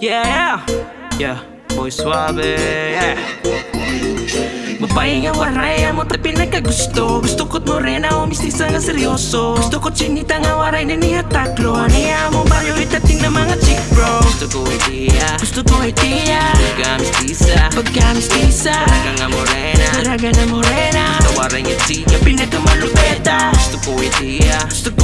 Yeah, yeah, boy suave, yeah. Babae nga waray, amo ta pinakagusto. Gusto ko't morena o mistisa nga seryoso. Gusto ko chinita nga waray na niya taklo. Anaya mo baryo itating na mga chick bro. Gusto ko itiya pagka mistisa Talaga nga morena Tawaran niya tiya, pinakamalupeta. Gusto ko itiya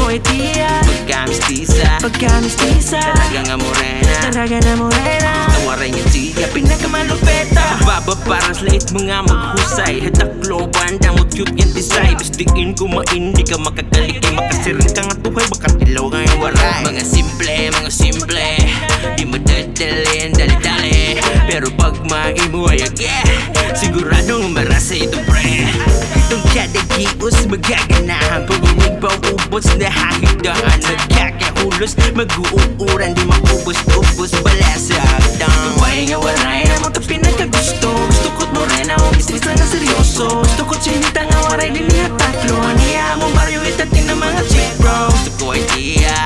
pagka mistisa Talaga nga morena Tawaran niya tiya, pinakamalupeta. Baba para slate mga maghusay. Hataklo banda mo cute yan desay. Bistiin kumain, di ka makakaliki. Makasirin ka nga tuhay, makatilaw nga yung waray. Mga simple di madadalin, dali-dali. Pero pag maimo ay siguradong marasa ito pre. Itong kadagios magaganahan. Pag-uwig ba ubos na hahigdaan. Nagkakahulos, mag-uuuran, di maubos-ubos pala sa agdang. Babae nga waray, amo ta pinakagusto. Gusto ko't morena o mistisa nga seryoso. Gusto ko't chinita nga waray, di niya taklo. Aniya mo baryo itating na mga chick bro. Gusto ko itiya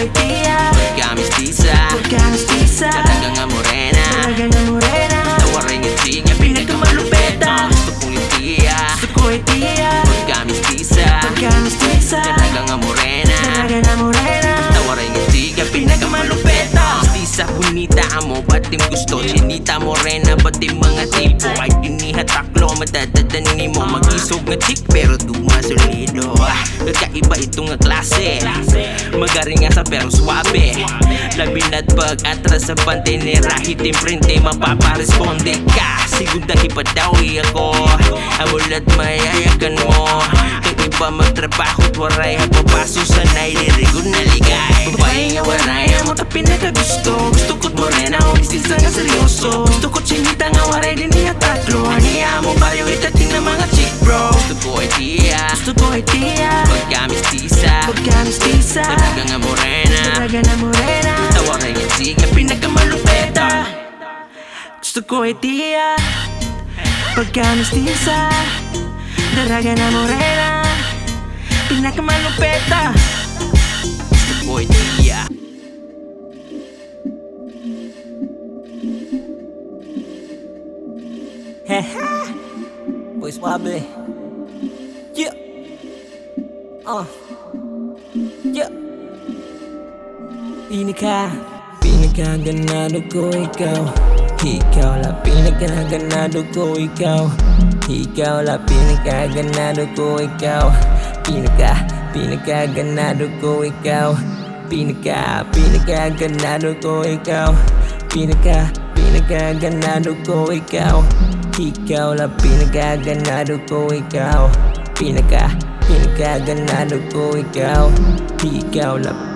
pagka mistisa Talaga nga morena Tawaran niya tiya, pinakamalupeta. Gusto ko itiya pagka mistisa Talaga nga morena Tawaran niya tiya, pinakamalupeta. Mistisa, bonita mo, ba't gusto? Chinita morena, ba't mga tipo? Ay dinihataklo, madadadanin mo. Mag-isog nga chick, pero dumasolido. Kakaiba itong nga klase. Magaring nga sa pero suabe. Labinat pag atras sa bante ni Rahitin printe, mapaparesponde ka. Segunda hipadawi ako. Amulat mayayakan mo. Kung iba magtrabaho't waray hapapaso sa nailirigod na ligay. Babae nga waray, amo ta pinakagusto. Gusto ko't morena o mistisa nga seryoso. Gusto ko't chinita nga waray, di niya taklo. Aniya mo baryo itating na mga chick bro. Gusto ko itiya pagka mistisa Talaga nga morena Tawaran niya tiya, pinakamalupeta. Gusto ko itiya pagka mistisa Talaga na morena, pinakamalupeta. Gusto ko itiya. Boy suave. Yeah. Yeah. Pinakaganado ko ikaw. Ikaw la pinakaganado ko ikaw. Ikaw la pinakaganado ko ikaw. Pinakaganado ko ikaw. Pinakaganado ko ikaw. Pinakaganado ko ikaw. Ikaw la pinakaganado ko ikaw. Pinakaganado ko ikaw. Ikaw la